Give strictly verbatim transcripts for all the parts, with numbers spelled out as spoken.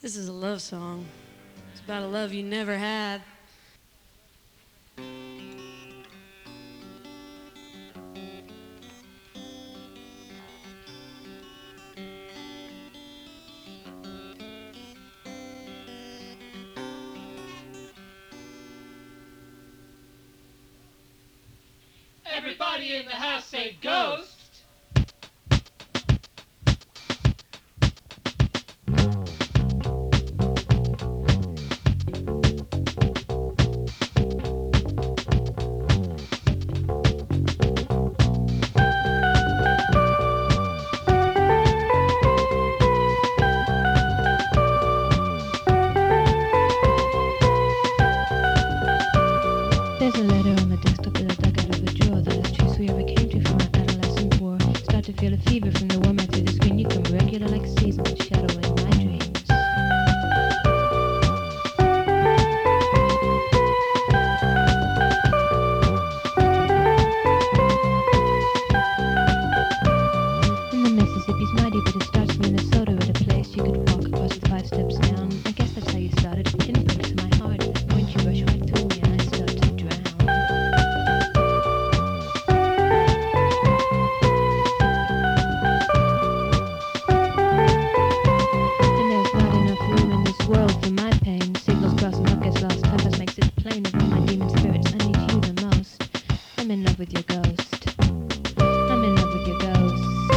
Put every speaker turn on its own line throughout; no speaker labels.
This is a love song. It's about a love you never had.
Everybody in the house say ghost.
There's a letter on the desktop that I dug out of a drawer. The last truth we ever came to from our adolescent war. Start to feel a fever from the warmth through the screen. You come regular like seasons, shadowing my dreams. And the Mississippi's mighty, but it starts Minnesota at a place you could walk across with five steps down. I guess that's how you started. Pinprick to my heart. At that point you rush right through me and I start to drown. And there's not enough room in this world for my pain. Signals crossing up gets lost. Compass makes it plain. Of all my demon spirits, I need you the most. I'm in love with your ghost. I'm in love with your ghost.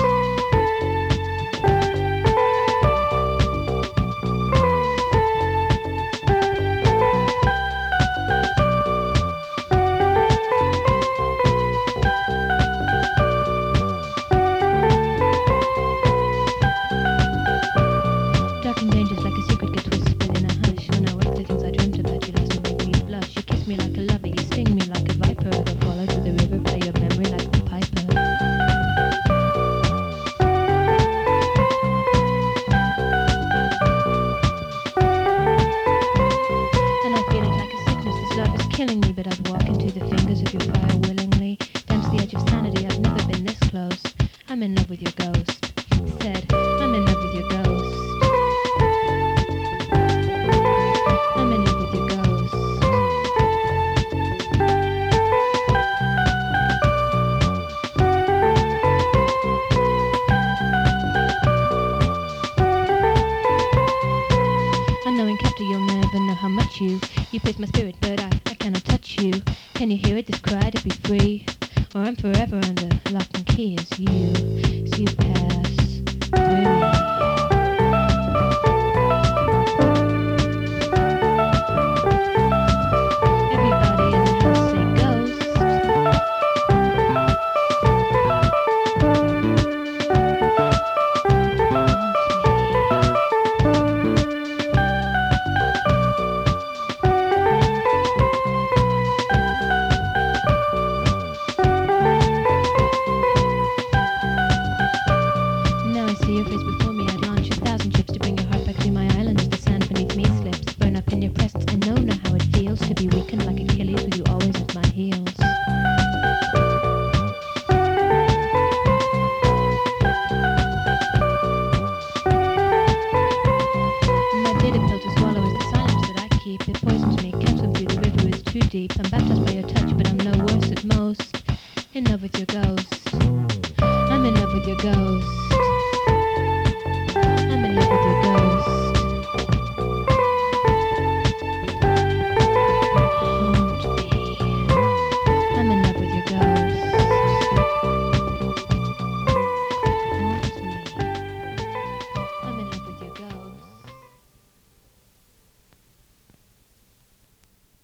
Dark and dangerous like a secret gets whispered in a hush. When I wake the things I dreamt about you last to make me blush. You kiss me like a lover, you sting me like a viper. I go follow to the river, play your memory like a piper. And I feel it like a sickness, this love is killing me. But I'd walk into the fingers of your fire willingly. Dance the edge of sanity, I've never been this close. I'm in love with your ghost. Said, I'm in love with your ghost. I'm in love with your ghost. Unknowing captor, you'll never know how much you You pierce my spirit, but I, I cannot touch you. Can you hear it, this cry to be free? Or I'm forever under lock and key as you.